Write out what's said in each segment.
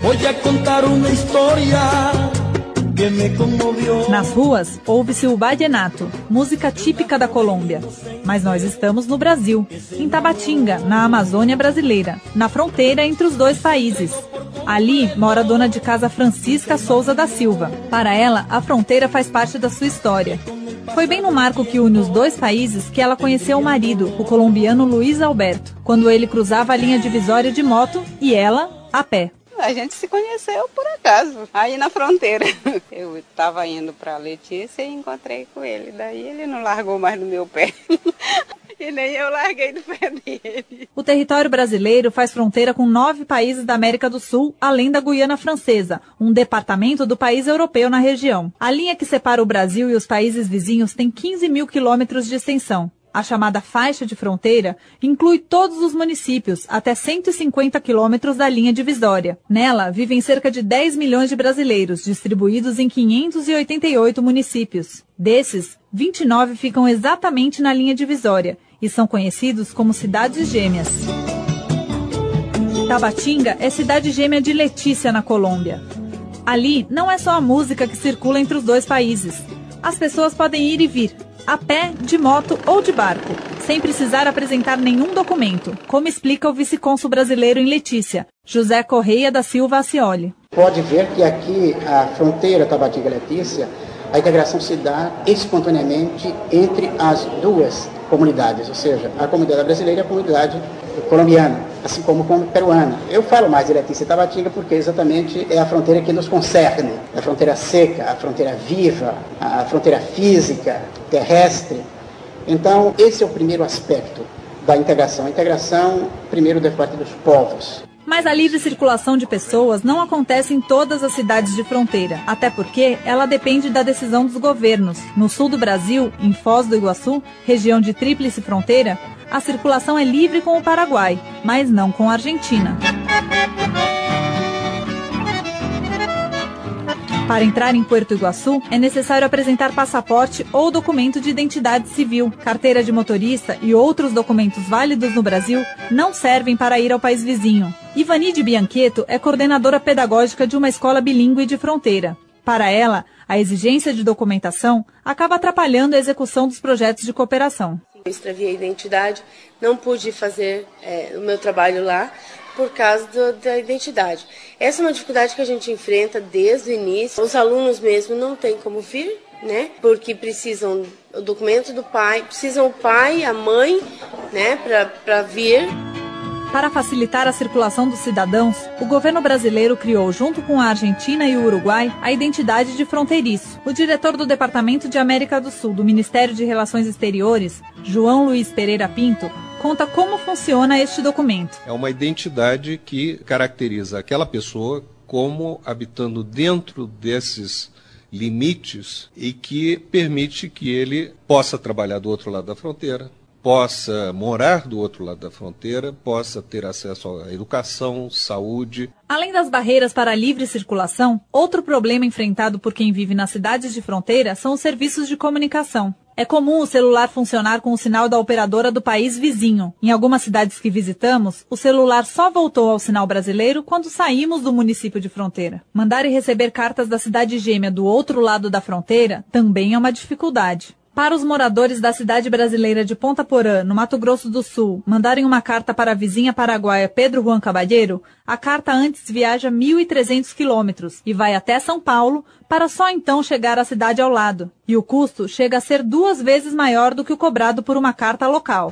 Vou contar uma história que me comovió. Nas ruas, ouve-se o vallenato, música típica da Colômbia. Mas nós estamos no Brasil, em Tabatinga, na Amazônia brasileira, na fronteira entre os dois países. Ali mora a dona de casa Francisca Souza da Silva. Para ela, a fronteira faz parte da sua história. Foi bem no marco que une os dois países que ela conheceu o marido, o colombiano Luiz Alberto, quando ele cruzava a linha divisória de moto e ela, a pé. A gente se conheceu por acaso, aí na fronteira. Eu estava indo para Letícia e encontrei com ele. Daí ele não largou mais do meu pé. E nem eu larguei do pé dele. O território brasileiro faz fronteira com 9 países da América do Sul, além da Guiana Francesa, um departamento do país europeu na região. A linha que separa o Brasil e os países vizinhos tem 15 mil quilômetros de extensão. A chamada faixa de fronteira inclui todos os municípios, até 150 quilômetros da linha divisória. Nela, vivem cerca de 10 milhões de brasileiros, distribuídos em 588 municípios. Desses, 29 ficam exatamente na linha divisória e são conhecidos como cidades gêmeas. Tabatinga é cidade gêmea de Letícia, na Colômbia. Ali, não é só a música que circula entre os dois países. As pessoas podem ir e vir, a pé, de moto ou de barco, sem precisar apresentar nenhum documento, como explica o vice-cônsul brasileiro em Letícia, José Correia da Silva Acioli. Pode ver que aqui a fronteira Tabatinga-Letícia, a integração se dá espontaneamente entre as duas comunidades, ou seja, a comunidade brasileira e a comunidade colombiana, assim como a peruana. Eu falo mais de Letícia e Tabatinga porque exatamente é a fronteira que nos concerne, a fronteira seca, a fronteira viva, a fronteira física, terrestre. Então, esse é o primeiro aspecto da integração. A integração, primeiro, da parte dos povos. Mas a livre circulação de pessoas não acontece em todas as cidades de fronteira, até porque ela depende da decisão dos governos. No sul do Brasil, em Foz do Iguaçu, região de tríplice fronteira, a circulação é livre com o Paraguai, mas não com a Argentina. Para entrar em Puerto Iguaçu, é necessário apresentar passaporte ou documento de identidade civil. Carteira de motorista e outros documentos válidos no Brasil não servem para ir ao país vizinho. Ivanide Biancheto é coordenadora pedagógica de uma escola bilíngue de fronteira. Para ela, a exigência de documentação acaba atrapalhando a execução dos projetos de cooperação. Eu extraviei a identidade, não pude fazer o meu trabalho lá por causa da identidade. Essa é uma dificuldade que a gente enfrenta desde o início. Os alunos mesmo não têm como vir, né? Porque precisam o documento do pai, precisam o pai, a mãe, né, para vir. Para facilitar a circulação dos cidadãos, o governo brasileiro criou, junto com a Argentina e o Uruguai, a identidade de fronteiriço. O diretor do Departamento de América do Sul do Ministério de Relações Exteriores, João Luiz Pereira Pinto, conta como funciona este documento. É uma identidade que caracteriza aquela pessoa como habitando dentro desses limites e que permite que ele possa trabalhar do outro lado da fronteira, possa morar do outro lado da fronteira, possa ter acesso à educação, saúde. Além das barreiras para a livre circulação, outro problema enfrentado por quem vive nas cidades de fronteira são os serviços de comunicação. É comum o celular funcionar com o sinal da operadora do país vizinho. Em algumas cidades que visitamos, o celular só voltou ao sinal brasileiro quando saímos do município de fronteira. Mandar e receber cartas da cidade gêmea do outro lado da fronteira também é uma dificuldade. Para os moradores da cidade brasileira de Ponta Porã, no Mato Grosso do Sul, mandarem uma carta para a vizinha paraguaia Pedro Juan Caballero, a carta antes viaja 1.300 quilômetros e vai até São Paulo para só então chegar à cidade ao lado. E o custo chega a ser 2 vezes maior do que o cobrado por uma carta local.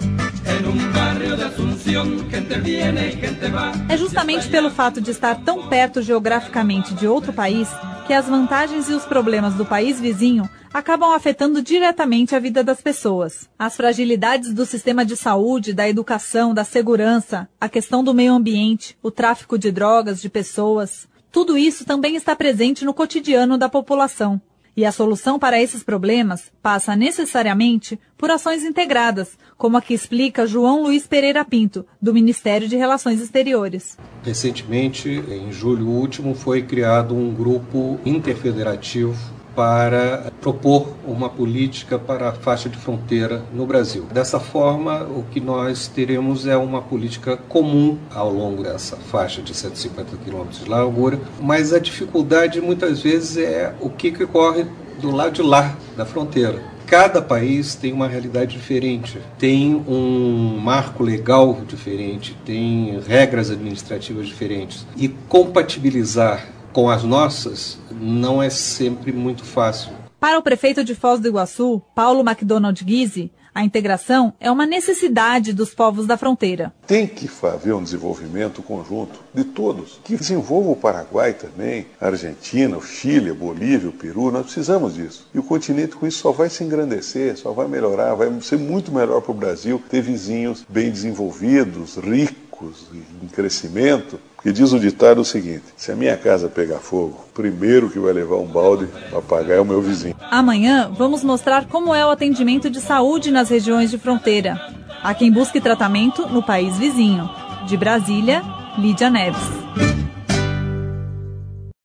É justamente pelo fato de estar tão perto geograficamente de outro país que as vantagens e os problemas do país vizinho acabam afetando diretamente a vida das pessoas. As fragilidades do sistema de saúde, da educação, da segurança, a questão do meio ambiente, o tráfico de drogas, de pessoas, tudo isso também está presente no cotidiano da população. E a solução para esses problemas passa necessariamente por ações integradas, como a que explica João Luiz Pereira Pinto, do Ministério de Relações Exteriores. Recentemente, em julho último, foi criado um grupo interfederativo para propor uma política para a faixa de fronteira no Brasil. Dessa forma, o que nós teremos é uma política comum ao longo dessa faixa de 150 quilômetros de largura, mas a dificuldade muitas vezes é o que ocorre do lado de lá da fronteira. Cada país tem uma realidade diferente, tem um marco legal diferente, tem regras administrativas diferentes. E compatibilizar com as nossas não é sempre muito fácil. Para o prefeito de Foz do Iguaçu, Paulo McDonald Guise, a integração é uma necessidade dos povos da fronteira. Tem que haver um desenvolvimento conjunto de todos, que desenvolva o Paraguai também, a Argentina, o Chile, a Bolívia, o Peru, nós precisamos disso. E o continente com isso só vai se engrandecer, só vai melhorar, vai ser muito melhor para o Brasil ter vizinhos bem desenvolvidos, ricos, em crescimento. Porque diz o ditado o seguinte: se a minha casa pegar fogo, o primeiro que vai levar um balde para apagar é o meu vizinho. Amanhã vamos mostrar como é o atendimento de saúde nas regiões de fronteira. Há quem busque tratamento no país vizinho. De Brasília, Lídia Neves.